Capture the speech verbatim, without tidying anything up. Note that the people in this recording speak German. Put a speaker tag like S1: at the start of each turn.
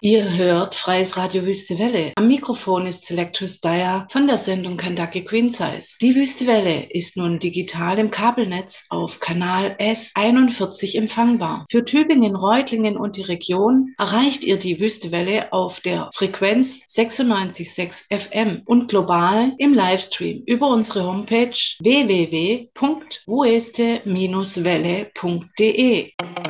S1: Ihr hört Freies Radio Wüste Welle. Am Mikrofon ist Selectress Dyer von der Sendung Kentucky Queen Size. Die Wüste Welle ist nun digital im Kabelnetz auf Kanal S einundvierzig empfangbar. Für Tübingen, Reutlingen und die Region erreicht ihr die Wüste Welle auf der Frequenz sechsundneunzig Komma sechs F M und global im Livestream über unsere Homepage w w w punkt wueste Bindestrich welle punkt de.